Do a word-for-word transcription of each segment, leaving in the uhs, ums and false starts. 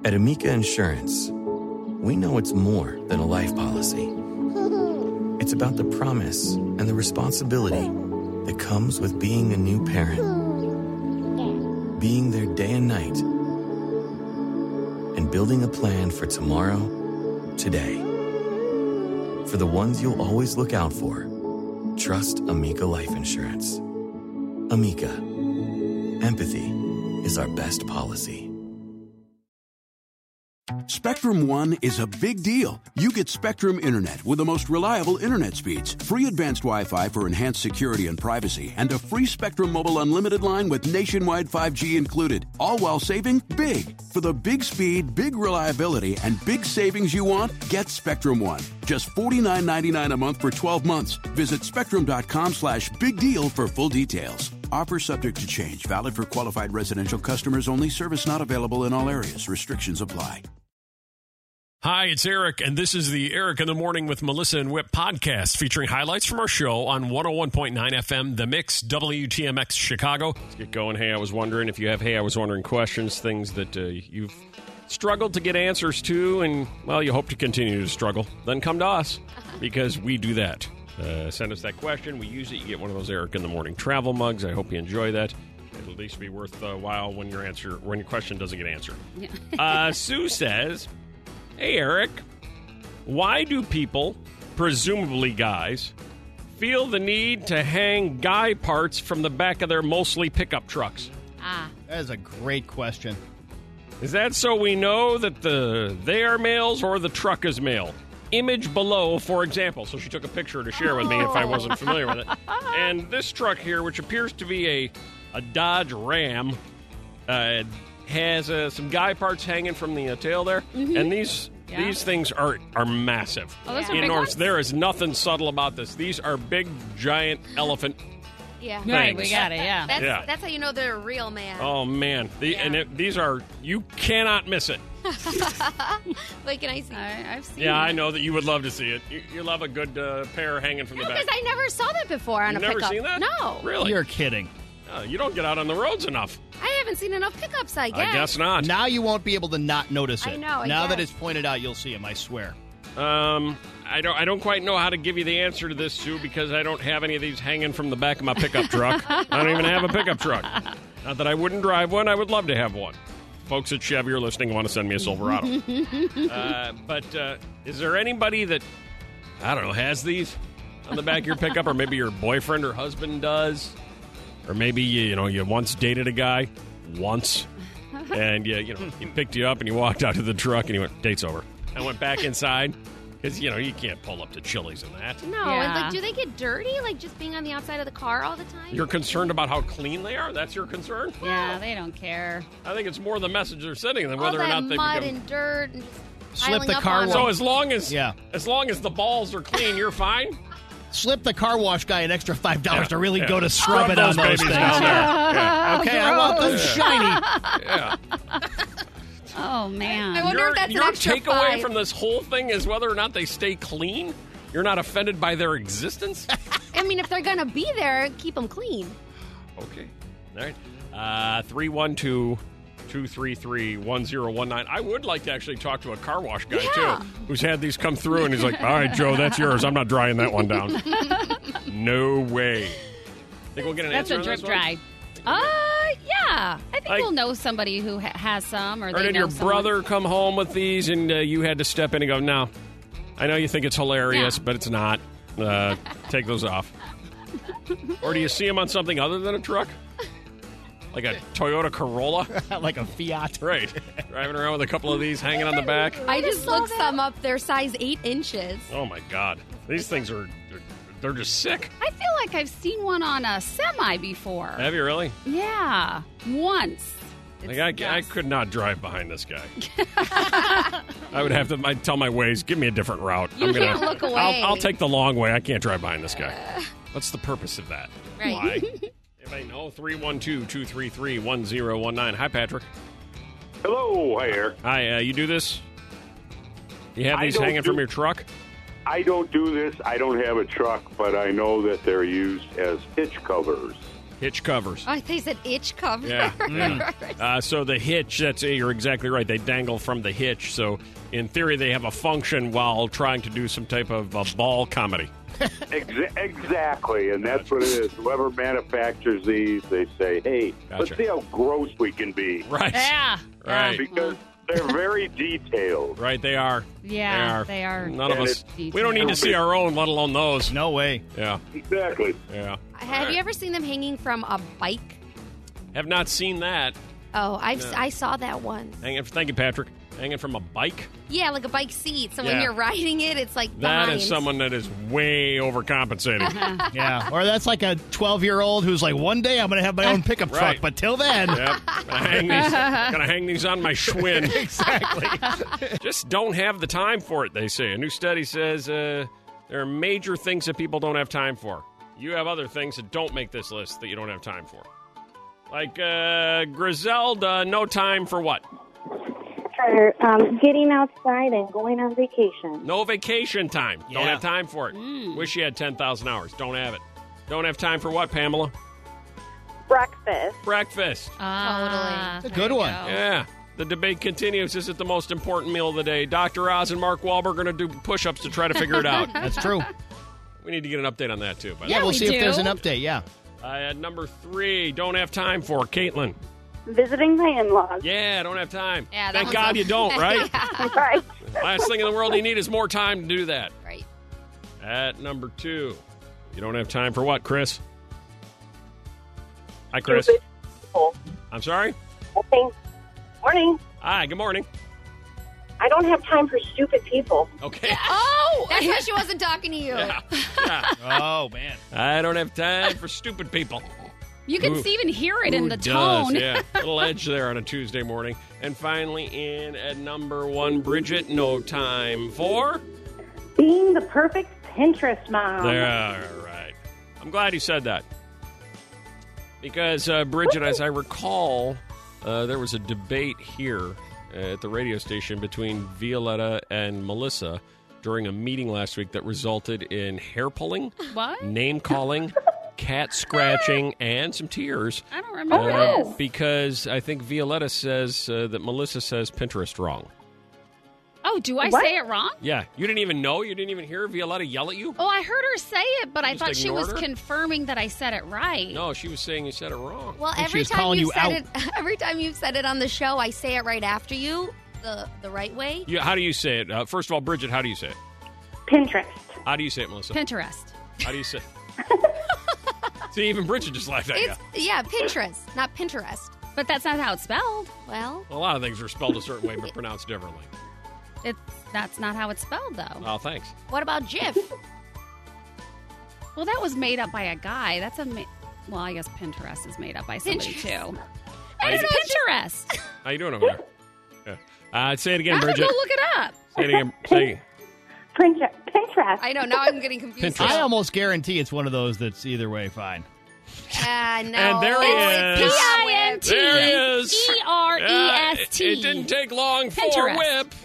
At Amica Insurance, we know it's more than a life policy. It's about the promise and the responsibility that comes with being a new parent. Being there day and night. And building a plan for tomorrow, today. For the ones you'll always look out for, trust Amica Life Insurance. Amica. Empathy is our best policy. Spectrum One is a big deal. You get Spectrum Internet with the most reliable internet speeds, free advanced Wi-Fi for enhanced security and privacy, and a free Spectrum Mobile Unlimited line with nationwide five G included, all while saving big. For the big speed, big reliability, and big savings you want, get Spectrum One. Just forty-nine ninety-nine a month for twelve months. Visit spectrum.com slash big deal for full details. Offer subject to change. Valid for qualified residential customers only. Service not available in all areas. Restrictions apply. Hi, it's Eric, and this is the Eric in the Morning with Melissa and Whip podcast featuring highlights from our show on one oh one point nine F M, The Mix, W T M X Chicago. Let's get going. Hey, I was wondering if you have Hey, I was wondering questions, things that uh, you've struggled to get answers to, and, well, you hope to continue to struggle. Then come to us, because we do that. Uh, send us that question. We use it. You get one of those Eric in the Morning travel mugs. I hope you enjoy that. It'll at least be worth a while when your answer, when your question doesn't get answered. Yeah. uh, Sue says... Hey, Eric, why do people, presumably guys, feel the need to hang guy parts from the back of their mostly pickup trucks? Ah. That is a great question. Is that so we know that the they are males or the truck is male? Image below, for example. So she took a picture to share with me if I wasn't familiar with it. And this truck here, which appears to be a, a Dodge Ram, uh, has uh, some guy parts hanging from the uh, tail there, mm-hmm. and these yeah. these things are are massive. Oh, those yeah. are big enormous. ones? There is nothing subtle about this. These are big, giant elephant. Yeah, things. right. We got it. Yeah, that's yeah. that's how you know they're a real man. Oh man, the, yeah. and it, these are you cannot miss it. Wait, can I see? I, I've seen. Yeah, it. I know that you would love to see it. You, you love a good uh, pair hanging from no, the back. because I never saw that before on You've a never pickup. seen that? No, really? You're kidding. Uh, you don't get out on the roads enough. I haven't seen enough pickups. I guess. I guess not. Now you won't be able to not notice it. I know. I now guess. that it's pointed out, you'll see them. I swear. Um, I don't. I don't quite know how to give you the answer to this, Sue, because I don't have any of these hanging from the back of my pickup truck. I don't even have a pickup truck. Not that I wouldn't drive one. I would love to have one. Folks at Chevy are listening, want to send me a Silverado. uh, but uh, is there anybody that I don't know has these on the back of your pickup, or maybe your boyfriend or husband does, or maybe you, you know you once dated a guy once, and you you know he picked you up and you walked out to the truck and he went, date's over. I went back inside. Because, you know, you can't pull up to Chili's in that. No, Yeah. and like, do they get dirty? Like, just being on the outside of the car all the time? You're concerned about how clean they are? That's your concern? Yeah, they don't care. I think it's more the message they're sending than all whether that or not they mud become... and dirt and just Slip piling the up car on wash. So them. as long as Yeah. as long as the balls are clean, you're fine? Slip the car wash guy an extra five dollars Yeah, to really yeah. go to scrub it on those babies things. down there. Yeah. Okay, I want those shiny. Yeah. Oh man. I wonder Your, if that's an your extra takeaway five. from this whole thing is whether or not they stay clean? You're not offended by their existence? I mean, if they're going to be there, keep them clean. Okay. All right. Uh, three one two, two three three, one zero one nine. I would like to actually talk to a car wash guy, Yeah. too, who's had these come through, and he's like, all right, Joe, that's yours. I'm not drying that one down. No way. Think we'll get an That's answer a on drip this one? dry. Uh, yeah. I think Like- we'll know somebody who ha- has some, or, Or they did know your someone. brother come home with these, and uh, you had to step in and go, no, I know you think it's hilarious, Yeah. but it's not. Uh, take those off. Or do you see them on something other than a truck? Like a Toyota Corolla? Like a Fiat. Right. Driving around with a couple of these hanging on the back. I just looked some up. They're size eight inches. Oh, my God. These things are, they're, they're just sick. I feel like I've seen one on a semi before. Have you really? Yeah, once. Like I, I could not drive behind this guy. I would have to I'd tell my Waze, give me a different route. You I'm can't gonna, look away. I'll, I'll take the long way. I can't drive behind this guy. What's the purpose of that? Right. Why? If I know, three one two, two three three, one zero one nine. Hi, Patrick. Hello, hi, Eric. Hi, uh, you do this? You have I these don't hanging do- from your truck? I don't do this. I don't have a truck, but I know that they're used as hitch covers. Hitch covers. Oh, I think you said itch cover. Yeah. yeah. Uh, so the hitch, that's you're exactly right. They dangle from the hitch. So in theory, they have a function while trying to do some type of uh, ball comedy. Exa- exactly, and that's what it is. Whoever manufactures these, they say, hey, Gotcha. let's see how gross we can be. Right. Yeah. Right. Because they're very detailed. Right, they are. Yeah, they they are. are. None of And us. it's We don't need to see our own, let alone those. No way. Yeah. Exactly. Yeah. Have you ever seen them hanging from a bike? Have not seen that. Oh, I've No. I saw that once. Hanging. Thank you, Patrick. Hanging from a bike. Yeah, like a bike seat. So when Yeah. you're riding it, it's like That behind. is someone that is way overcompensating. Yeah. Or that's like a twelve-year-old who's like, one day I'm going to have my own pickup truck, Right. but till then. Yep. Gonna hang these. Gonna hang these on my Schwinn. Exactly. Just don't have the time for it. They say a new study says uh, there are major things that people don't have time for. You have other things that don't make this list that you don't have time for. Like uh, Griselda, no time for what? For um, getting outside and going on vacation. No vacation time. Don't Yeah. have time for it. Wish you had ten thousand hours. Don't have it. Don't have time for what, Pamela? Breakfast. Breakfast. Ah, It's a there good you one. go. Yeah. The debate continues. Is it the most important meal of the day? Doctor Oz and Mark Wahlberg are going to do push-ups to try to figure it out. That's true. We need to get an update on that, too. By the Yeah, way. we'll we see if there's do. an update. Yeah. Uh, at number three, don't have time for Caitlin. Visiting my in-laws. Yeah, don't have time. Yeah, that Thank one's God a- you don't, right? Right. Last thing in the world you need is more time to do that. Right. At number two, you don't have time for what, Chris? Hi, Chris. Stupid people. I'm sorry? Okay. Morning. Hi, good morning. I don't have time for stupid people. Okay. Oh, that's why she wasn't talking to you. Yeah. Yeah. Oh, man. I don't have time for stupid people. You can Who- even hear it Who in the does? tone. Yeah, little edge there on a Tuesday morning. And finally, in at number one, Bridget, no time for. Being the perfect Pinterest mom. There, right. I'm glad you said that. Because, uh, Bridget, as I recall, uh, there was a debate here at the radio station between Violetta and Melissa during a meeting last week that resulted in hair pulling, What? name calling, cat scratching, and some tears. I don't remember Uh, this. because I think Violetta says uh, that Melissa says Pinterest wrong. Oh, do I What? say it wrong? Yeah, you didn't even know? You didn't even hear Violetta yell at you? Oh, I heard her say it, but I Just thought she ignored was her? confirming that I said it right. No, she was saying you said it wrong. Well, think she every was time calling you've you said out. it, every time you've said it on the show, I say it right after you, the the right way. You, how do you say it? Uh, first of all, Bridget, how do you say it? Pinterest. How do you say it, Melissa? Pinterest. How do you say See, even Bridget just laughed at you. It's yeah, Pinterest, not Pinterest. But that's not how it's spelled. Well, A lot of things are spelled a certain way but pronounced differently. It's that's not how it's spelled, though. Oh, thanks. what about Jif? Well, that was made up by a guy. That's a ma- well, I guess Pinterest is made up by somebody Pinterest. too. How you, It's Pinterest. how you doing over there? Yeah. Uh, say it again, I'm gonna Bridget. go look it up. Say it again. Say Pinterest. Pinterest. I know. Now I'm getting confused. Pinterest. I almost guarantee it's one of those that's either way fine. Uh, no. And there he It's is. P I N T There he is. E R E S T. Yeah, it, it didn't take long for Pinterest. Whip.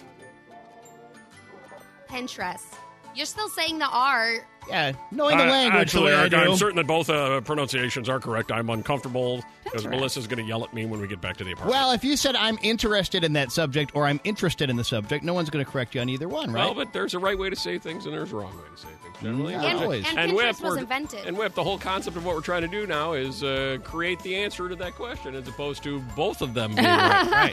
Pinterest. You're still saying the R. Yeah, knowing the Uh, language actually, the way I Eric, do. I'm certain that both uh, pronunciations are correct. I'm uncomfortable because Pinterest. Melissa's going to yell at me when we get back to the apartment. Well, if you said I'm interested in that subject or I'm interested in the subject, no one's going to correct you on either one, right? Well, but there's a right way to say things and there's a wrong way to say things. Generally, Yeah, And, always. and And Pinterest Whip, was we're- invented. And Whip, the whole concept of what we're trying to do now is uh, create the answer to that question as opposed to both of them being right.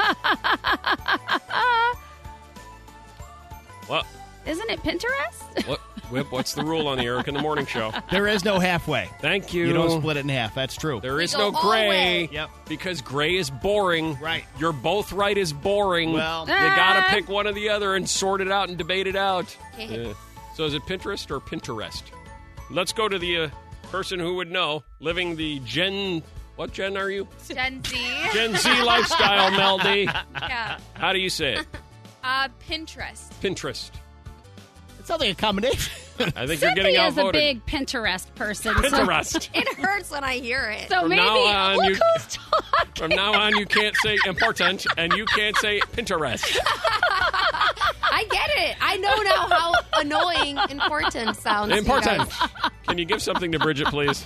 Right. Well, Isn't it Pinterest? what, Whip, what's the rule on the Eric in the Morning Show? There is no halfway. Thank you. You don't split it in half. That's true. There We is go no all gray. way. Yep. Because gray is boring. Right. You're both right is boring. Well- you got to Ah. pick one or the other and sort it out and debate it out. Yeah. So is it Pinterest or Pinterest? Let's go to the uh, person who would know, living the Gen... What Gen are you? Gen Z. Gen Z lifestyle, Meldy. Yeah. How do you say it? Uh, Pinterest. Pinterest. It sounds like a combination. I think you're getting Cynthia is a outvoted. big Pinterest person. so- Pinterest. It hurts when I hear it. So, From maybe now on, look you- who's talking. From now on, you can't say important and you can't say Pinterest. I get it. I know now how annoying important sounds. to you Important. guys. Can you give something to Bridget, please? I'm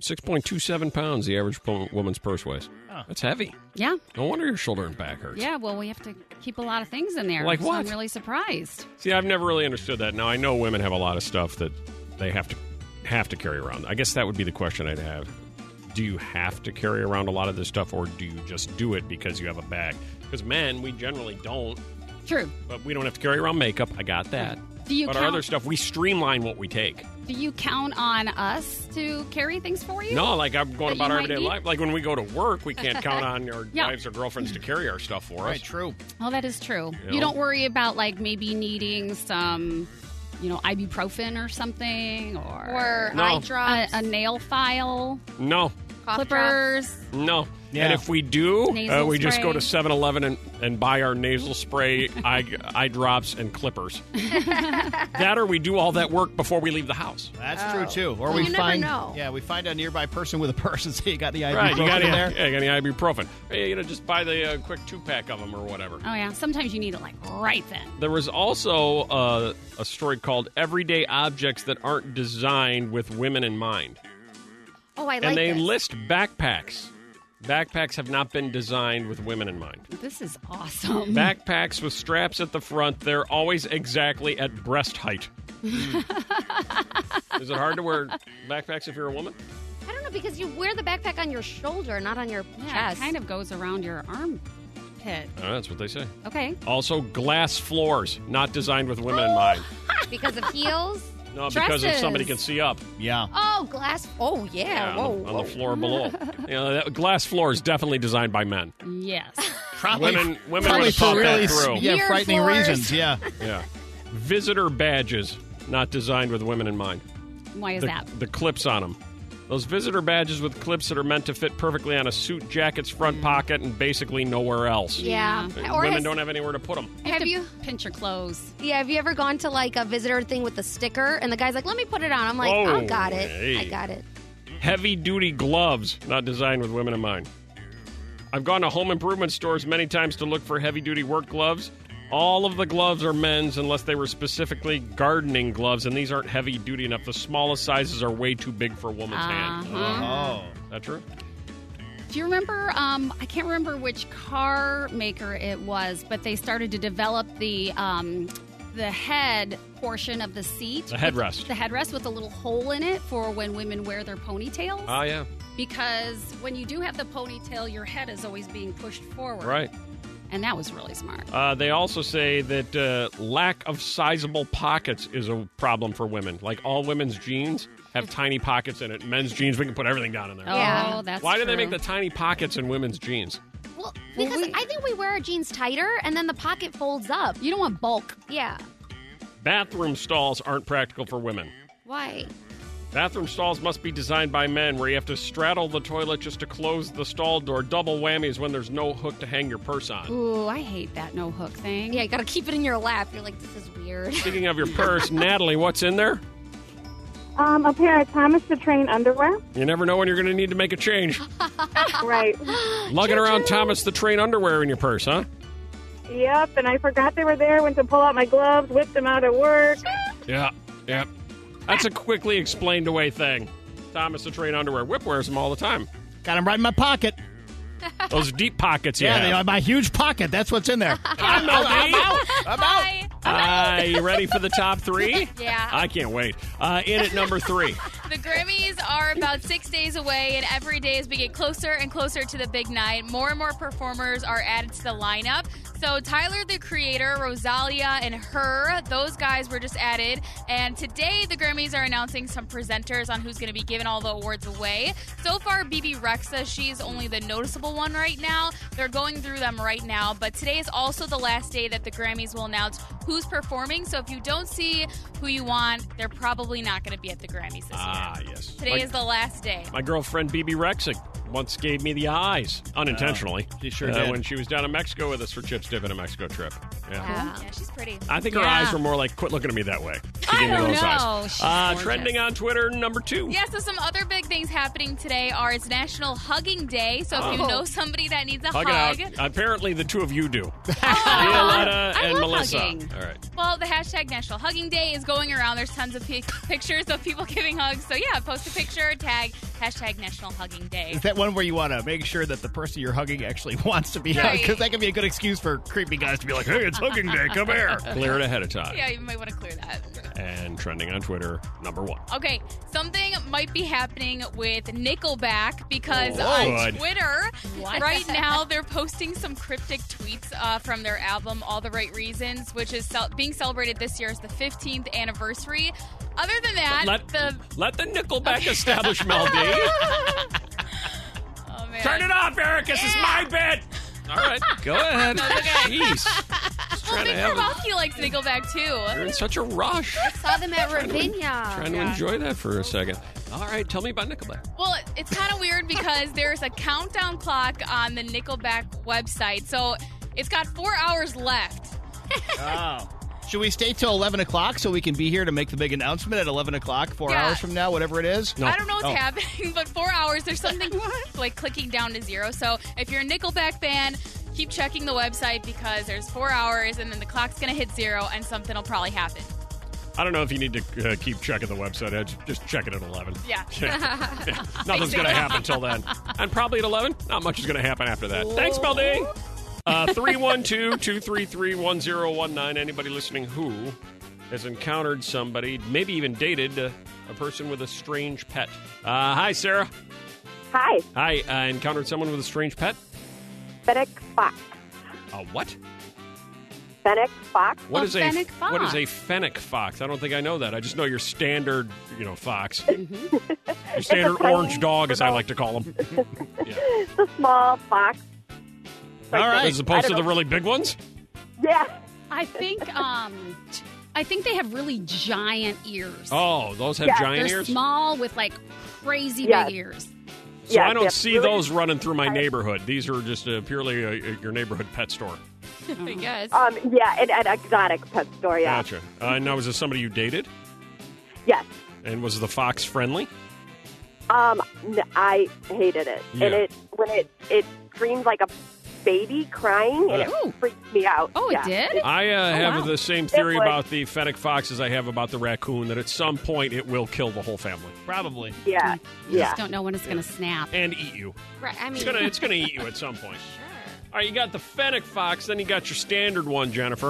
six point two seven pounds the average po- woman's purse weighs. Oh. That's heavy. Yeah. No wonder your shoulder and back hurts. Yeah, well, we have to keep a lot of things in there. Like so what? I'm really surprised. See, I've never really understood that. Now, I know women have a lot of stuff that they have to have to carry around. I guess that would be the question I'd have. Do you have to carry around a lot of this stuff, or do you just do it because you have a bag? Because men, we generally don't. True. But we don't have to carry around makeup. I got that. Do you but count, our other stuff, we streamline what we take. Do you count on us to carry things for you? No, like I'm going That about you our might everyday need? life. Like when we go to work, we can't count on our Yeah. wives or girlfriends to carry our stuff for us. Right, true. Well, that is true. You You, know? don't worry about, like, maybe needing some, you know, ibuprofen or something, or, Or No. eye a, drops, a nail file, No, cough drops. clippers. no. Yeah. And if we do, uh, Nasal we just go spray. to seven eleven and, and buy our nasal spray, eye, eye drops, and clippers. That or we do all that work before we leave the house. That's Oh. true too. Or Well, we you never find, know. yeah, we find a nearby person with a purse and say, "You got the ibuprofen Right, you got in any, there?" yeah, you got any ibuprofen? Hey, you know, just buy the uh, quick two-pack of them or whatever. Oh, yeah. Sometimes you need it, like, right then. There was also uh, a story called Everyday Objects That Aren't Designed with Women in Mind. Oh, I like And they this. list backpacks. Backpacks have not been designed with women in mind. This is awesome. Backpacks with straps at the front, they're always exactly at breast height. Is it hard to wear backpacks if you're a woman? I don't know, because you wear the backpack on your shoulder, not on your Yeah, it chest. kind of goes around your armpit. Oh, that's what they say. Okay. Also, glass floors, not designed with women in mind. Because of heels. No, because if somebody can Dresses. see up. Yeah. Oh, glass. Oh, yeah. Yeah, whoa, on, the, on whoa. the floor below. You know, that glass floor is definitely designed by men. Yes. Probably, Women- women probably would have for thought that really, through. yeah, Weird frightening floors. reasons. Yeah. Yeah. Visitor badges, not designed with women in mind. Why is the, that? the clips on them. Those visitor badges with clips that are meant to fit perfectly on a suit jacket's front pocket and basically nowhere else. Yeah. Yeah. Or Women has- don't have anywhere to put them. You have, Have to you- pinch your clothes. Yeah, have you ever gone to like a visitor thing with the sticker and the guy's like, let me put it on? I'm like, Whoa, I got it. hey. I got it. Heavy duty gloves, not designed with women in mind. I've gone to home improvement stores many times to look for heavy duty work gloves. All of the gloves are men's unless they were specifically gardening gloves, and these aren't heavy duty enough. The smallest sizes are way too big for a woman's hand. Uh-huh. Oh. Is that true? Do you remember? Um, I can't remember which car maker it was, but they started to develop the um, the head portion of the seat, The headrest. the headrest with a little hole in it for when women wear their ponytails. Ah, yeah. Because when you do have the ponytail, your head is always being pushed forward. Right. And that was really smart. Uh, they also say that uh, lack of sizable pockets is a problem for women. Like all women's jeans have tiny pockets in it. Men's jeans, we can put everything down in there. Oh, Yeah. that's Why do they true. make the tiny pockets in women's jeans? Well, because we- I think we wear our jeans tighter and then the pocket folds up. You don't want bulk. Yeah. Bathroom stalls aren't practical for women. Why? Bathroom stalls must be designed by men where you have to straddle the toilet just to close the stall door. Double whammies when there's no hook to hang your purse on. Ooh, I hate that no hook thing. Yeah, you gotta keep it in your lap. You're like, this is weird. Speaking of your purse, Natalie, what's in there? Um, a pair of Thomas the Train underwear. You never know when you're going to need to make a change. Right. Lugging around Thomas the Train underwear in your purse, huh? Yep, and I forgot they were there. Went to pull out my gloves, whipped them out at work. Yeah, yeah. That's a quickly explained away thing. Thomas the Train underwear. Whip wears them all the time. Got them right in my pocket. Those deep pockets you Yeah, have. they are my huge pocket. That's what's in there. I'm out. I'm out. Uh, you ready for the top three? Yeah. I can't wait. Uh, in at number three. The Grammys are about six days away, and every day as we get closer and closer to the big night, more and more performers are added to the lineup. So Tyler, the Creator, Rosalia, and Her, those guys were just added. And today, the Grammys are announcing some presenters on who's going to be giving all the awards away. So far, B B Rexa, she's only the noticeable one right now. They're going through them right now. But today is also the last day that the Grammys will announce who's performing. So if you don't see who you want, they're probably not going to be at the Grammys this Ah, year. yes. Today My- is the last day. My girlfriend, B B Rexa, once gave me the eyes, unintentionally. Uh, she sure uh, did. When she was down in Mexico with us for Chips Dip in a Mexico trip. Yeah. Yeah, yeah she's pretty. I think her Yeah. eyes were more like, quit looking at me that way. She I gave me don't those know. eyes. She's Uh, gorgeous. trending on Twitter, number two. Yeah, so some other big things happening today are it's National Hugging Day. So if you Oh. know somebody that needs a Hug hug, it out. Apparently, the two of you do. Oh, Violetta I and love Melissa. hugging. All right. well, the hashtag National Hugging Day is going around. There's tons of pic- pictures of people giving hugs. So yeah, post a picture, tag hashtag National Hugging Day. Is that one where you want to make sure that the person you're hugging actually wants to be hugged? Right. Because that can be a good excuse for creepy guys to be like, hey, it's hugging day, come here. Clear it ahead of time. Yeah, you might want to clear that. And trending on Twitter, number one. Okay, something might be happening with Nickelback because Oh, on good. Twitter What? right now they're posting some cryptic tweets uh, from their album All the Right Reasons, which is cel- being celebrated this year as the fifteenth anniversary. Other than that, Let, the let the Nickelback establish Mel D. oh man, Turn it off, Eric. This is my bit. All right, go ahead. Jeez. Just Well, trying to Nick have a, Kravosky likes Nickelback too. you're in such a rush. Saw them at Ravinia. Trying to enjoy that for a second. All right, tell me about Nickelback. Well, it's kind of weird because there's a countdown clock on the Nickelback website, so it's got four hours left. Oh. Should we stay till eleven o'clock so we can be here to make the big announcement at eleven o'clock, four Yeah. hours from now, whatever it is? No. I don't know what's Oh. happening, but four hours, there's something like clicking down to zero. So if you're a Nickelback fan, keep checking the website because there's four hours and then the clock's going to hit zero and something will probably happen. I don't know if you need to uh, keep checking the website. I just, just check it at eleven. Yeah. Yeah. Nothing's going to happen till then. And probably at eleven, not much is going to happen after that. Thanks, Mel D. Uh, three one two, two three three, one zero one nine. Anybody listening who has encountered somebody, maybe even dated uh, a person with a strange pet? Uh, hi, Sarah. Hi, Hi. Uh, encountered someone with a strange pet? Fennec Fox. A what? Fennec Fox. What A is a fennec what is fox. a fennec fox? I don't think I know that. I just know your standard, you know, fox. Mm-hmm. Your standard tiny orange dog, as I little- like to call them. Yeah. It's a small fox. All right. As opposed I to don't the know. really big ones. Yeah. I think um, I think they have really giant ears. Oh, those have Yeah, giant They're ears. small with like crazy Yes. big ears. So Yeah, I don't yeah, see really- those running through my neighborhood. These are just uh, purely uh, your neighborhood pet store. I guess. Um. Yeah. And an exotic pet store. Yeah. Gotcha. Uh, now, was this somebody you dated? Yes. And was the fox friendly? Um. n- I hated it, Yeah. and it when it it screamed like a baby crying, and Uh. it freaked me out. Oh, it Yeah. did? I uh, have wow. the same theory would. about the fennec fox as I have about the raccoon, that at some point it will kill the whole family Probably. Yeah. You Yeah. just don't know when it's going to snap. and eat you. Right, I mean, It's gonna, it's gonna eat you at some point. sure. All right, you got the fennec fox, then you got your standard one, Jennifer.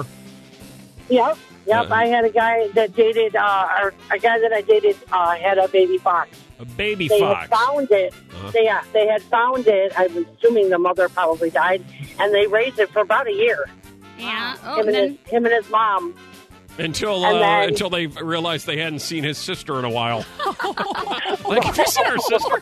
Yep, yep. Uh, I had a guy that dated, uh, or a guy that I dated uh, had a baby fox. A baby They fox. had found it. Uh-huh. They, yeah, they had found it. I'm assuming the mother probably died, and they raised it for about a year. Yeah. Oh, him, and and then his, him and his mom. Until And uh, then- until they realized they hadn't seen his sister in a while. Like, have you seen our sister?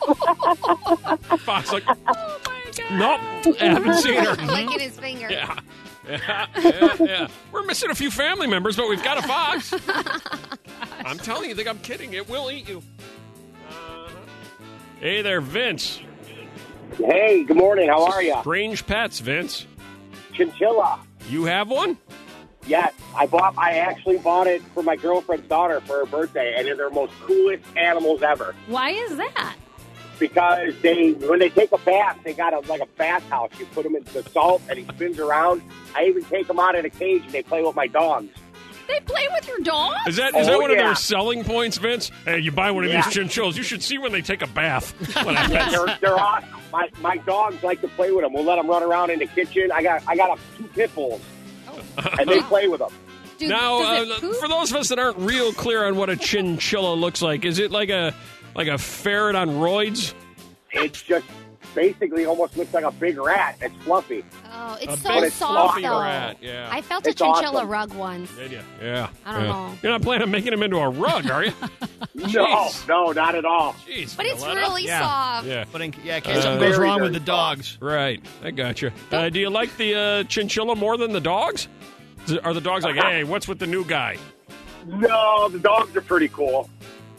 Fox, like, Oh my god. nope, I haven't seen her. Licking his finger. Yeah. Yeah, yeah, yeah. We're missing a few family members, but we've got a fox. I'm telling you, think I'm kidding. It will eat you. Uh-huh. Hey there, Vince. Hey, good morning. How are you? Strange pets, Vince. Chinchilla. You have one? Yes, I bought. I actually bought it for my girlfriend's daughter for her birthday, and they're the most coolest animals ever. why is that? Because they, when they take a bath, they got a like a bath house. You put him into the salt, and he spins around. I even take them out in a cage, and they play with my dogs. They play with your dog? Is that is Oh, that one of yeah. their selling points, Vince? Hey, you buy one of Yeah. these chinchillas, you should see when they take a bath. What Yeah, happens? they're they're awesome. My my dogs like to play with them. We'll let them run around in the kitchen. I got I got a, two pit bulls, and they play with them. Dude, Now, does it uh, poop? for those of us that aren't real clear on what a chinchilla looks like, is it like a like a ferret on roids? It's just basically almost looks like a big rat. It's fluffy. Oh, it's A so big soft, fluffy though. rat, yeah. I felt a It's chinchilla awesome. rug once. Did you? Yeah. I don't yeah. know. You're not planning on making him into a rug, are you? No, Jeez. no, not at all. Jeez, But it's Violetta. really Yeah. soft. Yeah. But in, yeah, in case Uh, something goes very, wrong very with the soft. dogs. Right. I gotcha. Uh, do you like the uh, chinchilla more than the dogs? Is it- Are the dogs like, hey, what's with the new guy? No, the dogs are pretty cool.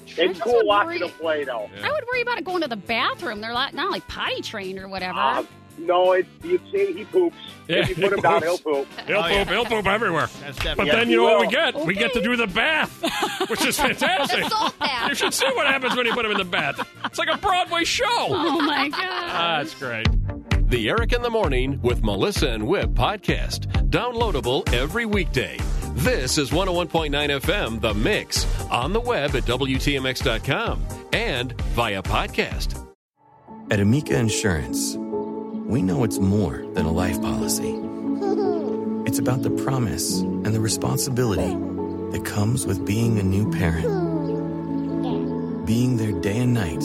It's I cool would watching worry- them play, though. I would worry about it going to the bathroom. They're not, not like potty trained or whatever. Uh, no, it's, you see, he poops. Yeah, if you he put him down, poops. he'll poop. He'll Oh, poop. yeah. He'll poop everywhere. That's But definitely. then you know what we will. get? We get to do the bath, which is fantastic. The salt bath. You should see what happens when you put him in the bath. It's like a Broadway show. Oh, my God. Ah, that's great. The Eric in the Morning with Melissa and Whip podcast. Downloadable every weekday. This is one oh one point nine F M, The Mix, on the web at W T M X dot com and via podcast. At Amica Insurance, we know it's more than a life policy. It's about the promise and the responsibility that comes with being a new parent. Being there day and night.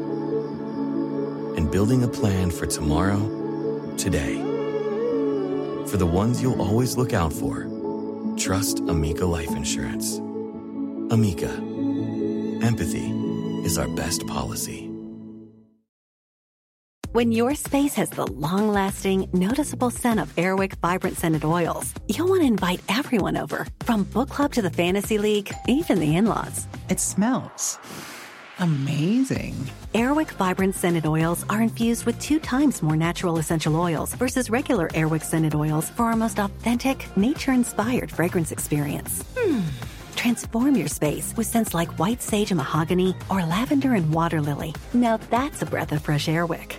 And building a plan for tomorrow, today. For the ones you'll always look out for, trust Amica Life Insurance. Amica. Empathy is our best policy. When your space has the long-lasting, noticeable scent of Airwick Vibrant Scented Oils, you'll want to invite everyone over, from book club to the fantasy league, even the in-laws. It smells amazing. Airwick Vibrant Scented Oils are infused with two times more natural essential oils versus regular Airwick Scented Oils for our most authentic, nature-inspired fragrance experience. Hmm. Transform your space with scents like white sage and mahogany or lavender and water lily. Now that's a breath of fresh Airwick.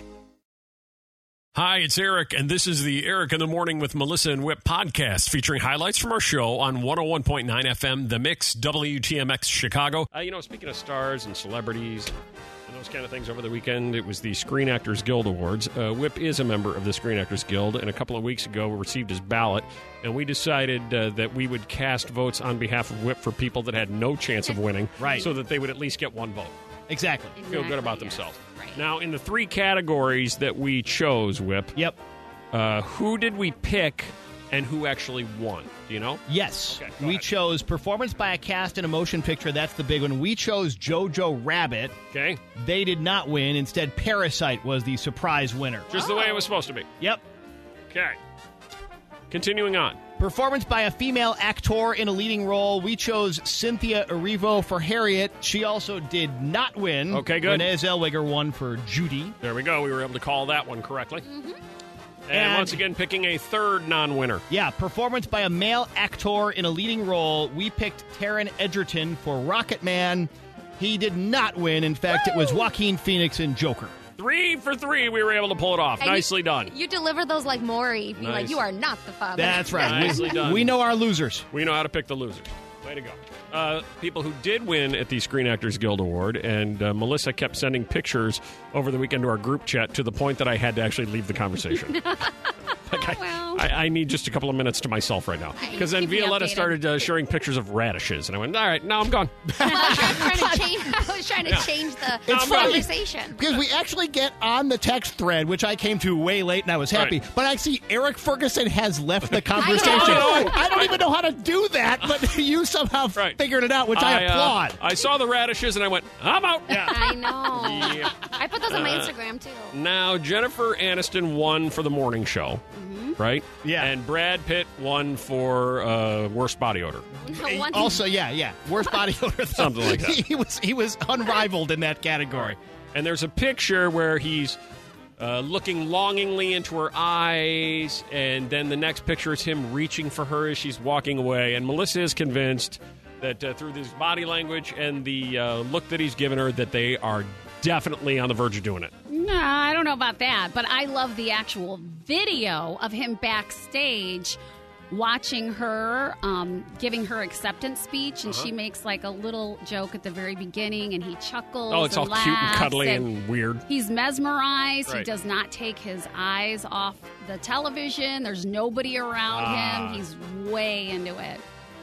Hi, it's Eric, and this is the Eric in the Morning with Melissa and Whip podcast featuring highlights from our show on one oh one point nine F M, The Mix, W T M X Chicago. Uh, you know, speaking of stars and celebrities and those kind of things, over the weekend, it was the Screen Actors Guild Awards. Uh, Whip is a member of the Screen Actors Guild, and a couple of weeks ago we received his ballot, and we decided uh, that we would cast votes on behalf of Whip for people that had no chance of winning, Right. so that they would at least get one vote. Exactly. Feel good about themselves. Now, in the three categories that we chose, Whip. Yep. Uh, who did we pick and who actually won? Do you know? Yes. Okay, go we ahead. chose performance by a cast in a motion picture. That's the big one. We chose Jojo Rabbit. Okay. They did not win. Instead, Parasite was the surprise winner. Just the way it was supposed to be. Yep. Okay. Continuing on. Performance by a female actor in a leading role. We chose Cynthia Erivo for Harriet. She also did not win. Okay, good. Renee Zellweger won for Judy. There we go. We were able to call that one correctly. Mm-hmm. And, And- once again, picking a third non-winner. Yeah, performance by a male actor in a leading role. We picked Taron Egerton for Rocket Man. He did not win. In fact, it was Joaquin Phoenix in Joker. Three for three, we were able to pull it off. And you- Nicely done. You deliver those like Maury, being Nice. like, you are not the father. That's right. Nicely we, done. we know our losers. We know how to pick the losers. Way to go. Uh, people who did win at the Screen Actors Guild Award, and uh, Melissa kept sending pictures over the weekend to our group chat to the point that I had to actually leave the conversation. Like I, Well. I, I need just a couple of minutes to myself right now. Because then Keep me Violetta updated. started uh, sharing pictures of radishes, and I went, all right, now I'm gone. I was trying to change, I was trying to change the It's funny. conversation. Because we actually get on the text thread, which I came to way late and I was happy, Right. but I see Eric Ferguson has left the conversation. know. I don't even know how to do that, but you somehow Right. figured it out, which I, I, uh, applaud. I saw the radishes, and I went, I'm out. I know. Yeah. I put those on my Uh, Instagram too. Now, Jennifer Aniston won for the morning show, right? Yeah. And Brad Pitt won for uh, worst body odor. One- Also, yeah, yeah, worst body odor. Something like that. He was he was unrivaled in that category. And there's a picture where he's uh, looking longingly into her eyes, and then the next picture is him reaching for her as she's walking away. And Melissa is convinced that uh, through this body language and the uh, look that he's given her, that they are definitely on the verge of doing it. No, I don't know about that, but I love the actual video of him backstage watching her, um, giving her acceptance speech, and Uh-huh. she makes like a little joke at the very beginning, and he chuckles. Oh, it's all and cute and laughs, cuddly and weird. He's mesmerized. He Right. does not take his eyes off the television. There's nobody around Ah. him. He's way into it.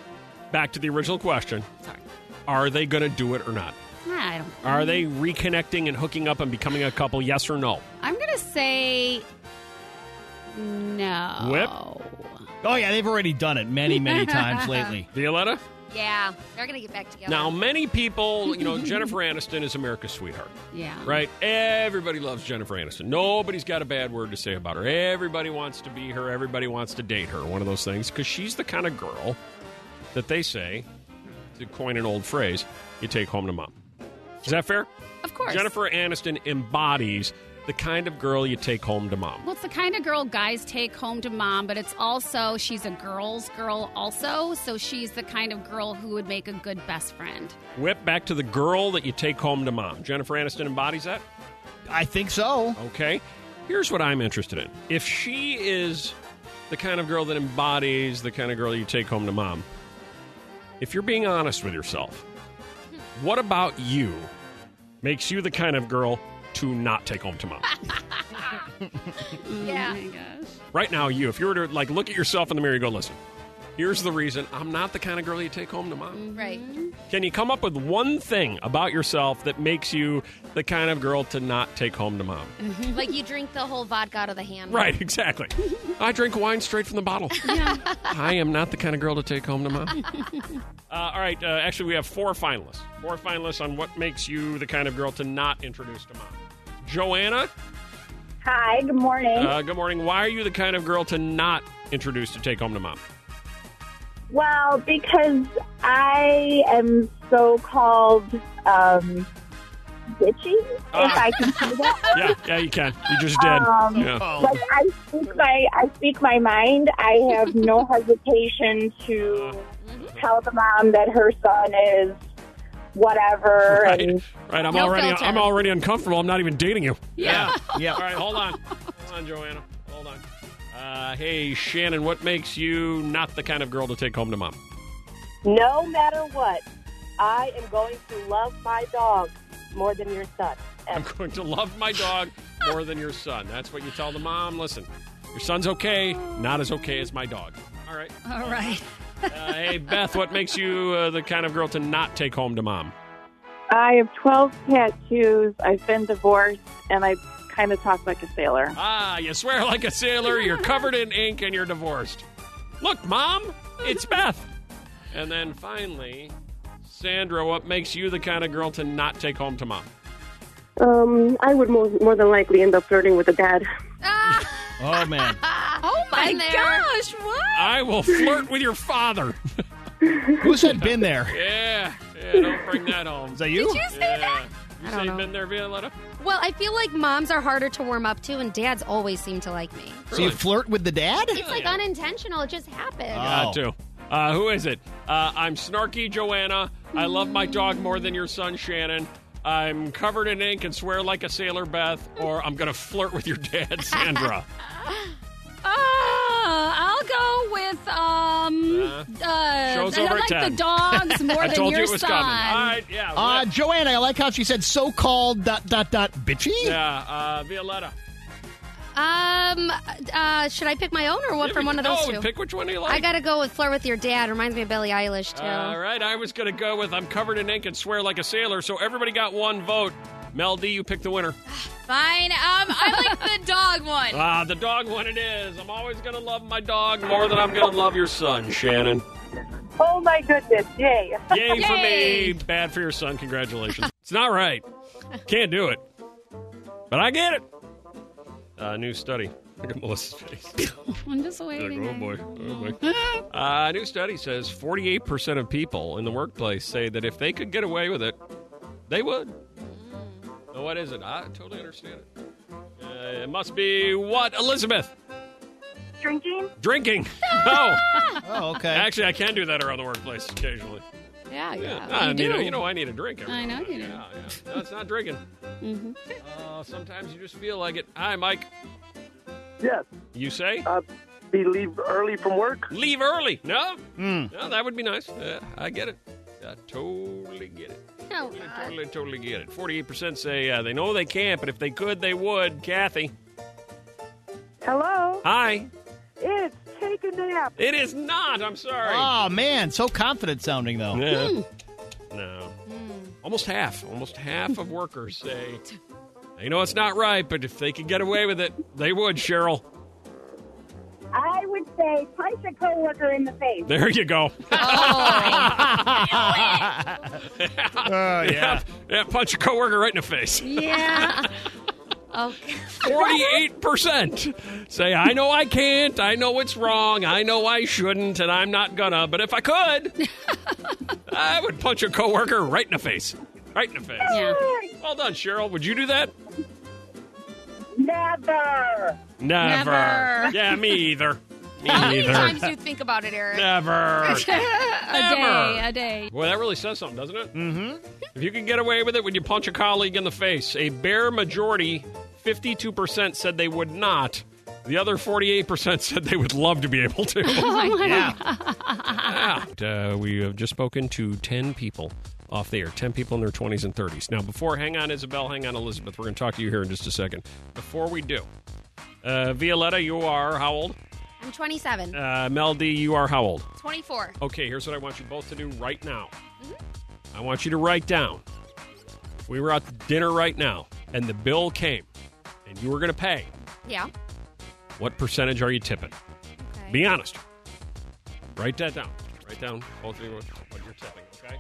Back to the original question. Sorry. Are they going to do it or not? I don't. Are they reconnecting and hooking up and becoming a couple, yes or no? I'm gonna say no. Whip? Oh yeah, they've already done it many, many times lately. Violetta? Yeah, they're going to get back together. Now, many people, you know, Jennifer Aniston is America's sweetheart. Yeah. Right? Everybody loves Jennifer Aniston. Nobody's got a bad word to say about her. Everybody wants to be her. Everybody wants to date her. One of those things. Because she's the kind of girl that they say, to coin an old phrase, you take home to mom. Is that fair? Of course. Jennifer Aniston embodies the kind of girl you take home to mom. Well, it's the kind of girl guys take home to mom, but it's also, she's a girl's girl also, so she's the kind of girl who would make a good best friend. Whip back to the girl that you take home to mom. Jennifer Aniston embodies that? I think so. Okay. Here's what I'm interested in. If she is the kind of girl that embodies the kind of girl you take home to mom, if you're being honest with yourself, what about you makes you the kind of girl to not take home to mom? Yeah. Oh my gosh. Right now, you, if you were to like look at yourself in the mirror and go, listen, here's the reason I'm not the kind of girl you take home to mom. Right. Can you come up with one thing about yourself that makes you the kind of girl to not take home to mom? Like you drink the whole vodka out of the hand. Right, exactly. I drink wine straight from the bottle. Yeah. I am not the kind of girl to take home to mom. uh, all right, uh, actually, we have four finalists. Four finalists on what makes you the kind of girl to not introduce to mom. Joanna? Hi, good morning. Uh, good morning. Why are you the kind of girl to not introduce to take home to mom? Well, because I am so-called um, bitchy, Ah. if I can say that. Yeah, yeah, you can. You just did. Um, Yeah. Like I speak my, I speak my mind. I have no hesitation to tell the mom that her son is whatever. Right, And right. I'm No already, filter. I'm already uncomfortable. I'm not even dating you. Yeah. Yeah. All right, hold on, hold on, Joanna. Hold on. Uh, hey, Shannon, what makes you not the kind of girl to take home to mom? No matter what, I am going to love my dog more than your son. I'm going to love my dog more than your son. That's what you tell the mom. Listen, your son's okay, not as okay as my dog. All right. All right. Uh, hey, Beth, what makes you uh, the kind of girl to not take home to mom? I have twelve tattoos. I've been divorced, and I kind of talk like a sailor. Ah, you swear like a sailor, you're covered in ink, and you're divorced. Look, Mom, it's Beth. And then finally, Sandra, what makes you the kind of girl to not take home to mom? Um, I would more, more than likely end up flirting with a dad. Oh, man. Oh my gosh, what? I will flirt with your father. Who said been there? Yeah, yeah, don't bring that home. Is that you? Did you say Yeah. that? You I say don't you've know. been there, Violetta? Well, I feel like moms are harder to warm up to, and dads always seem to like me. So you flirt with the dad? It's like unintentional. It just happens. Got to. Uh, who is it? Uh, I'm snarky Joanna. I love my dog more than your son, Shannon. I'm covered in ink and swear like a sailor, Beth. Or I'm going to flirt with your dad, Sandra. Uh, I'll go with um. Uh, Uh, show's I over at like ten. the dogs more I than told your you it was son. coming. All right, yeah. Uh, Joanna, I like how she said so-called dot, dot, dot bitchy. yeah, uh, Violetta. Um, uh, should I pick my own or what Yeah, from we- one of those no, two? pick which one you like. I gotta go with Flirt with Your Dad. Reminds me of Billie Eilish, too. All right, I was going to go with I'm covered in ink and swear like a sailor, so everybody got one vote. Mel D, you pick the winner. Fine. Um, I like the dog one. Ah, the dog one it is. I'm always going to love my dog more than I'm going to love your son, Shannon. Oh, my goodness. Yay. Yay for Yay. me. Bad for your son. Congratulations. It's not right. Can't do it. But I get it. Uh, new study. Look at Melissa's face. I'm just Like, waiting. oh, boy. Oh, boy. Uh, a new study says forty-eight percent of people in the workplace say that if they could get away with it, they would. So what is it? I totally understand it. Uh, it must be what, Elizabeth? Drinking? Drinking. No. Oh, okay. Actually, I can do that around the workplace occasionally. Yeah, yeah. I you need do. a, you know, I need a drink. Every I know now and you then. do. Yeah, yeah. No, it's not drinking. Mm-hmm. Uh, sometimes you just feel like it. Hi, Mike. Yes. You say? Uh, be leave early from work? Leave early. No? Mm. No, that would be nice. Uh, I get it. I totally get it. Oh, Totally, totally, totally get it. forty-eight percent say uh, they know they can't, but if they could, they would. Kathy. Hello? Hi. It's Take a Nap. It is not. I'm sorry. Oh, man. So confident sounding, though. Yeah. No. Almost half. Almost half of workers say they know it's not right, but if they could get away with it, they would, Cheryl. I would say punch a coworker in the face. There you go. Oh, yeah. Yeah, punch a coworker right in the face. Yeah. Okay. forty-eight percent say, I know I can't, I know it's wrong, I know I shouldn't, and I'm not gonna, but if I could, I would punch a coworker right in the face. Right in the face. Yeah. Well done, Cheryl. Would you do that? Never. Never. Never. Yeah, me either. Me How many either. times do you think about it, Eric? Never. A day, a day. Boy, that really says something, doesn't it? Mm-hmm. If you can get away with it when you punch a colleague in the face, a bare majority, fifty-two percent said they would not. The other forty-eight percent said they would love to be able to. Oh my Yeah. Uh, we have just spoken to ten people off the air, ten people in their twenties and thirties. Now, before, hang on, Isabel, hang on, Elizabeth. We're going to talk to you here in just a second. Before we do, uh, Violetta, you are how old? I'm twenty-seven. Uh, Mel D, you are how old? twenty-four. Okay, here's what I want you both to do right now. Mm-hmm. I want you to write down. If we were out to dinner right now, and the bill came, and you were going to pay, Yeah. what percentage are you tipping? Okay. Be honest. Write that down. Write down both of you what you're tipping, okay?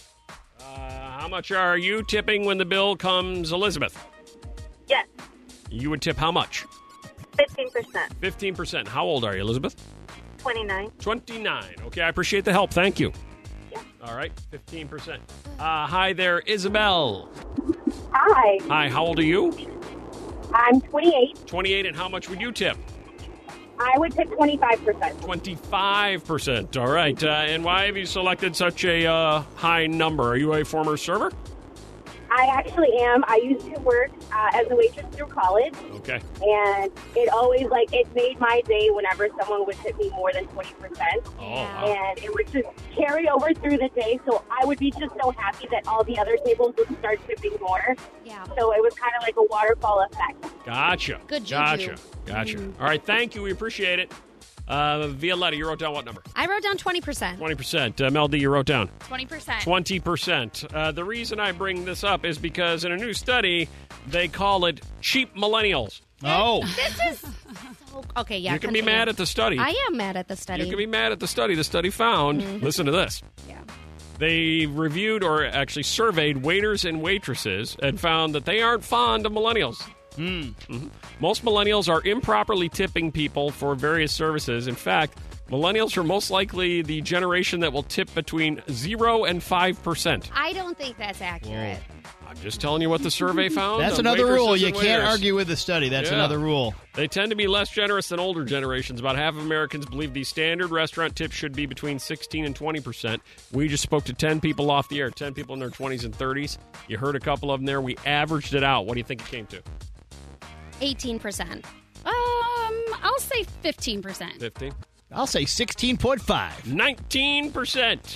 Uh, how much are you tipping when the bill comes, Elizabeth? Yes. You would tip how much? Fifteen percent. fifteen percent. How old are you, Elizabeth? Twenty-nine. twenty-nine. Okay, I appreciate the help. Thank you. Yeah. All right, fifteen percent. Uh, hi there, Isabel. Hi. Hi, how old are you? I'm twenty-eight. twenty-eight, and how much would you tip? I would tip twenty-five percent. twenty-five percent. All right. Uh, and why have you selected such a uh, high number? Are you a former server? I actually am. I used to work uh, as a waitress through college. Okay. And it always, like, it made my day whenever someone would tip me more than twenty percent. Oh, wow. And it would just carry over through the day. So I would be just so happy that all the other tables would start tipping more. Yeah. So it was kind of like a waterfall effect. Gotcha. Good juju. Gotcha. Gotcha. Mhm. All right. Thank you. We appreciate it. Uh, Violetta, you wrote down what number? I wrote down twenty percent. twenty percent. Uh, Mel D, you wrote down? twenty percent. twenty percent. Uh, the reason I bring this up is because in a new study, they call it cheap millennials. Oh. This is so... Okay, yeah. You can be continue. mad at the study. I am mad at the study. You can be mad at the study. The study found, Mhm. listen to this. Yeah. They reviewed or actually surveyed waiters and waitresses and found that they aren't fond of millennials. Mm. Mhm. Most millennials are improperly tipping people for various services. In fact, millennials are most likely the generation that will tip between zero and five percent. I don't think that's accurate. I'm just telling you what the survey found. That's on another rule. waitresses You and can't waiters. argue with the study. That's Yeah. another rule. They tend to be less generous than older generations. About half of Americans believe the standard restaurant tip should be between sixteen and twenty percent. We just spoke to ten people off the air, ten people in their twenties and thirties. You heard a couple of them there. We averaged it out. What do you think it came to? eighteen percent. Um, I'll say fifteen percent. fifteen? I'll say sixteen point five. nineteen percent.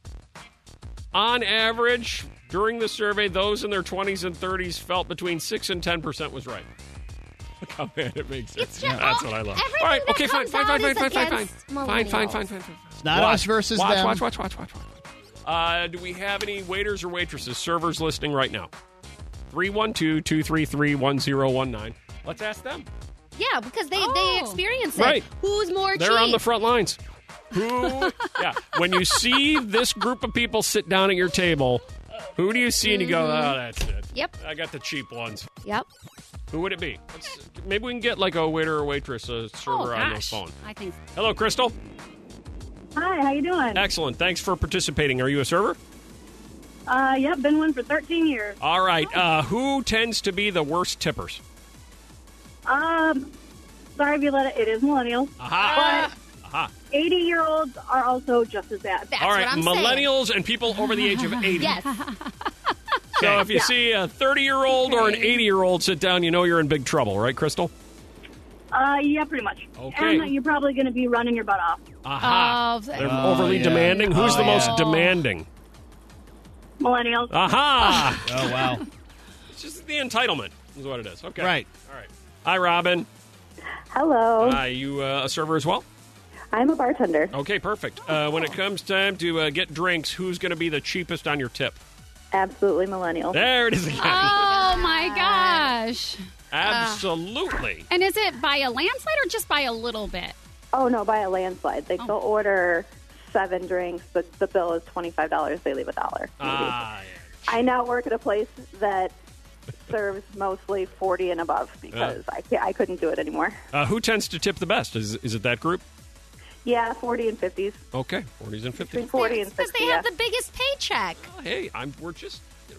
On average, during the survey, those in their twenties and thirties felt between six and ten percent was right. Look how bad it makes it. It's just- That's oh, what I love. everything All right, that okay, fine, comes fine, out fine, fine, is fine, fine, fine. against Fine, fine, fine, millennials. fine, fine. It's not watch, us versus watch, them. Watch, watch, watch, watch, watch. Uh, do we have any waiters or waitresses, servers listening right now? three one two, two three three, one zero one nine. Let's ask them. Yeah, because they, Oh. they experience it. Right. Who's more They're cheap? on the front lines. Who? Yeah. When you see this group of people sit down at your table, who do you see and you go, oh, that's it. Yep. I got the cheap ones. Yep. Who would it be? Let's, maybe we can get like a waiter or waitress, a server Oh, on the gosh. phone. I think Hello, Crystal. Hi, how you doing? Excellent. Thanks for participating. Are you a server? Uh, yep, been one for thirteen years. All right. Uh, who tends to be the worst tippers? Um, sorry, Violetta, it is millennials. Aha. But Aha. eighty-year-olds are also just as bad. That's All right. what I'm saying. Millennials and people over the age of eighty. Yes. So if you Yeah. see a thirty-year-old or an eighty-year-old sit down, you know you're in big trouble, right, Crystal? Uh, yeah, pretty much. Okay. And you're probably going to be running your butt off. Aha. Oh, They're Oh, overly yeah. demanding. Who's Oh, the most yeah. demanding? Millennials. Aha. Oh, wow. It's just the entitlement is what it is. Okay. Right. All right. Hi, Robin. Hello. Hi, you uh, a server as well? I'm a bartender. Okay, perfect. Uh, when it comes time to uh, get drinks, who's going to be the cheapest on your tip? Absolutely millennial. There it is again. Oh my gosh! Absolutely. And is it by a landslide or just by a little bit? Oh, no, by a landslide. They, Oh. They'll order seven drinks, but the bill is twenty-five dollars. They leave a dollar. Ah, I now work at a place that serves mostly forty and above because I, can't, I couldn't do it anymore. yeah. Uh, who tends to tip the best? Is, is it that group? Yeah, forty and fifties. Okay, forties and Between fifties. forty and Because sixty. they have yeah. the biggest paycheck. Oh, hey, I'm, we're just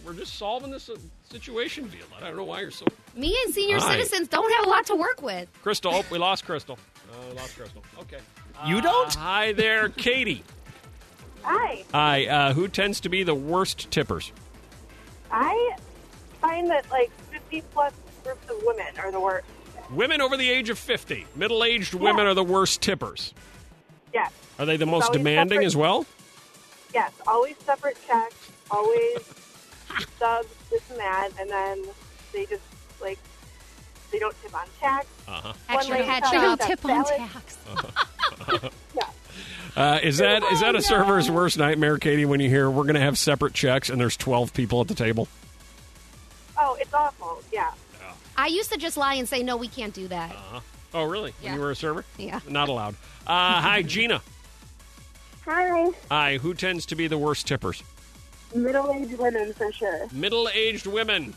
we're just solving this uh, situation, Violetta. I don't know why you're so... Me and senior Hi. citizens don't have a lot to work with. Crystal, oh, we lost Crystal. Uh, we lost Crystal. Okay. You don't? Uh, hi there, Katie. Hi. Hi. Uh, who tends to be the worst tippers? I find that like fifty plus groups of women are the worst. Women over the age of fifty. Middle-aged women Yeah. are the worst tippers. Yes. Are they the It's most always demanding separate- as well? Yes, always separate checks, always subs, this and that, and then they just like they don't tip on tax. Uh-huh. One Extra lady ketchup. tried Don't to tip on salad. tax. Uh, is that is that a Oh, server's no. worst nightmare, Katie, when you hear we're going to have separate checks and there's twelve people at the table? Oh, it's awful. Yeah. I used to just lie and say, no, we can't do that. Uh-huh. Oh, really? When Yeah. you were a server? Yeah. Not allowed. Uh, hi, Gina. Hi. Hi. Who tends to be the worst tippers? Middle-aged women for sure. Middle-aged women.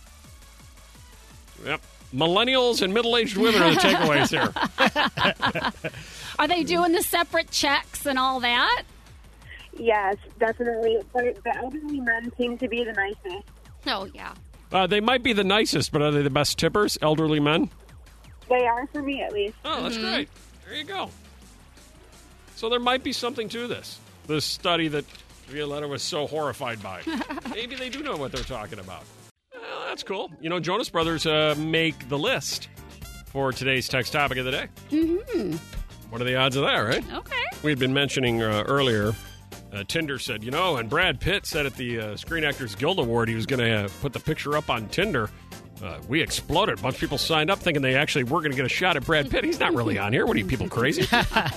Yep. Millennials and middle-aged women are the takeaways here. Are they doing the separate checks and all that? Yes, definitely. But the elderly men seem to be the nicest. Oh, yeah. Uh, they might be the nicest, but are they the best tippers? Elderly men? They are for me, at least. Oh, that's great. There you go. So there might be something to this. This study that Violetta was so horrified by. Maybe they do know what they're talking about. Well, that's cool. You know, Jonas Brothers uh, make the list for today's text topic of the day. Mm-hmm. What are the odds of that, right? Okay. We had been mentioning uh, earlier, uh, Tinder said, you know, and Brad Pitt said at the uh, Screen Actors Guild Award he was going to uh, put the picture up on Tinder. Uh, we exploded. A bunch of people signed up thinking they actually were going to get a shot at Brad Pitt. He's not really on here. What are you people crazy?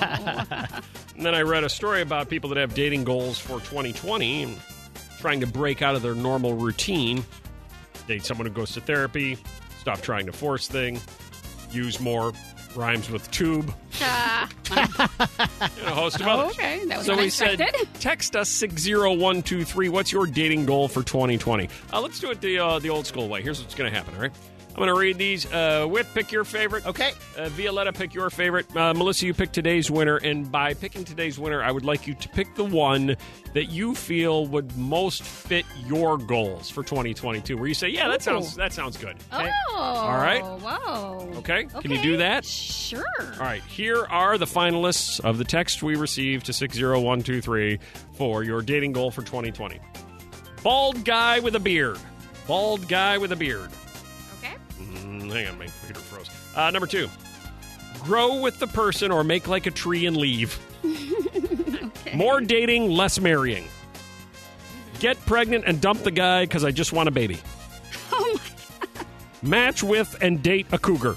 And then I read a story about people that have dating goals for twenty twenty and trying to break out of their normal routine. Date someone who goes to therapy, stop trying to force things, use more, rhymes with tube. Ah. And a host of Oh, others. okay. That was so we said, unexpected. text us six zero one two three. What's your dating goal for twenty twenty? Uh, let's do it the uh, the old school way. Here's what's going to happen, all right? I'm going to read these. Uh, Whip, pick your favorite. Okay. Uh, Violetta, pick your favorite. Uh, Melissa, you pick today's winner. And by picking today's winner, I would like you to pick the one that you feel would most fit your goals for twenty twenty-two. Where you say, yeah, that sounds that sounds good. Oh. All right. Whoa. Okay. Can you do that? Sure. All right, here are the finalists of the text we received to six zero one two three for your dating goal for twenty twenty. Bald guy with a beard. Bald guy with a beard. Okay. Mm, hang on, my computer froze. Uh, number two, grow with the person or make like a tree and leave. Okay. More dating, less marrying. Get pregnant and dump the guy because I just want a baby. Oh, Match with and date a cougar.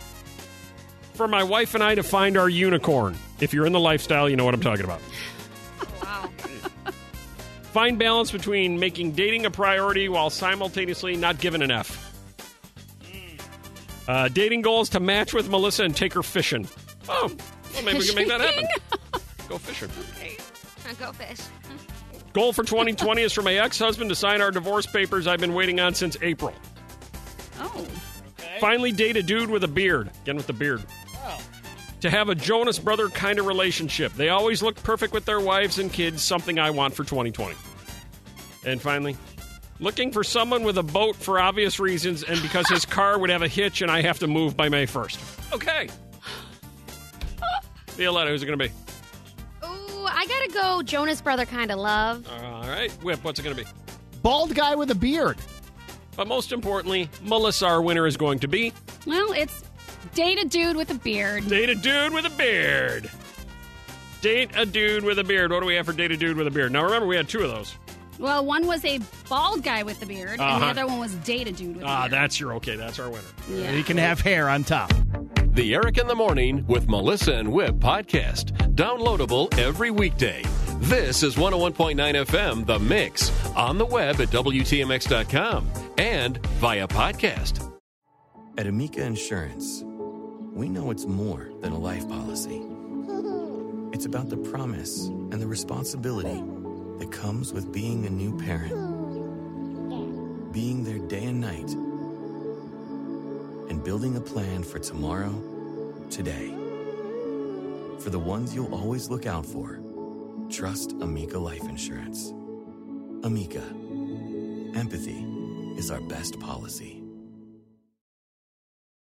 For my wife and I to find our unicorn. If you're in the lifestyle, you know what I'm talking about. wow. Find balance between making dating a priority while simultaneously not giving an F. Uh, dating goals to match with Melissa and take her fishing. Oh, well, maybe we can make that happen. Go fishing. Go fish. Goal for twenty twenty is for my ex-husband to sign our divorce papers I've been waiting on since April. Oh. Finally date a dude with a beard. Again with the beard. To have a Jonas Brother kind of relationship. They always look perfect with their wives and kids, something I want for twenty twenty. And finally, looking for someone with a boat for obvious reasons and because his car would have a hitch and I have to move by May first. Okay. Violetta, who's it going to be? Ooh, I gotta go Jonas Brother kind of love. All right. Whip, what's it going to be? Bald guy with a beard. But most importantly, Melissa, our winner, is going to be... Well, it's date a dude with a beard. Date a dude with a beard. Date a dude with a beard. What do we have for date a dude with a beard? Now, remember, we had two of those. Well, one was a bald guy with a beard, and Uh-huh. the other one was date a dude with a Ah, beard. that's your okay. That's our winner. Yeah. He can have hair on top. The Eric in the Morning with Melissa and Whip podcast. Downloadable every weekday. This is one oh one point nine F M, The Mix, on the web at W T M X dot com and via podcast. At Amica Insurance, we know it's more than a life policy. It's about the promise and the responsibility that comes with being a new parent. Being there day and night. And building a plan for tomorrow, today. For the ones you'll always look out for, trust Amica Life Insurance. Amica. empathy is our best policy.